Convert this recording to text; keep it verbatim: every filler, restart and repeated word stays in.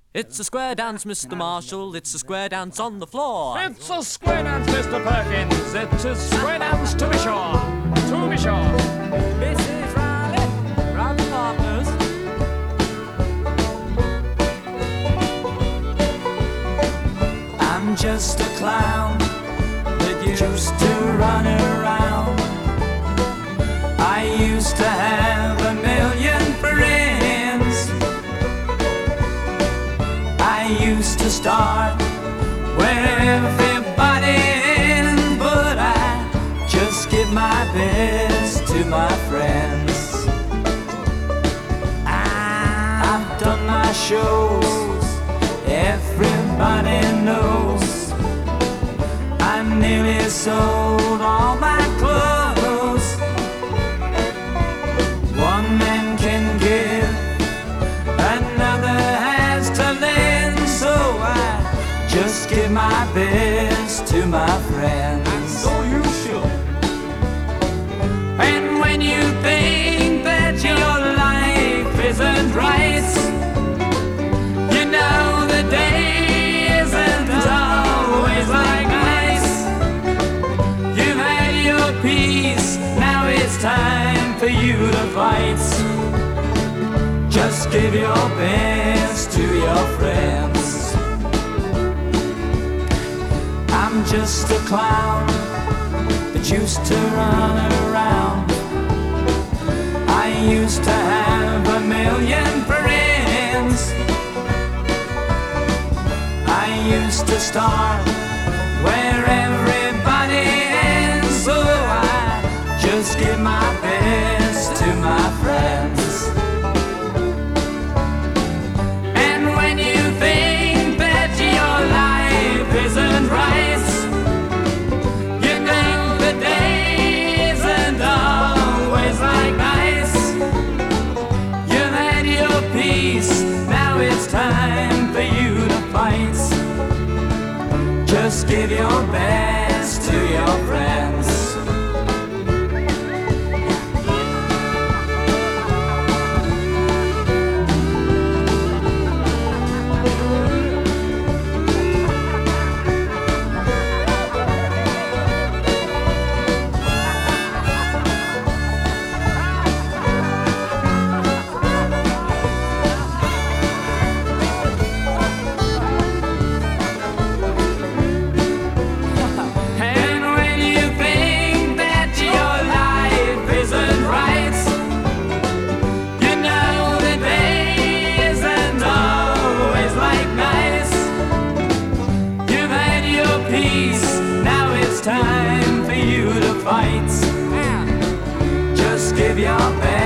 It's a square dance, Mister Marshall. It's a square dance on the floor. It's a square dance, Mister Perkins. It's a square dance to be sure. To be sure. Missus Riley, Riley Partners. I'm just a clown that used to run around. I used to have a million friends. I used to start where everybody ends, but I just give my best to my friends. I've done my shows, everybody knows. I nearly sold all my clothes. One man can give, another has to lend, so I just give my best to my friends. And so you should. And when you think that your life isn't right, you know the day isn't always like ice. You've had your peace, now it's time for you to fight. Just give your best to your friends. I'm just a clown that used to run around. I used to have a million friends. I used to start where everybody ends, so I just give my best to my friends. And when you think that your life isn't right, you think the day isn't always like ice. You've had your peace, now it's time for you to fight. Just give your best to your friends. Time for you to fight. Just give your best.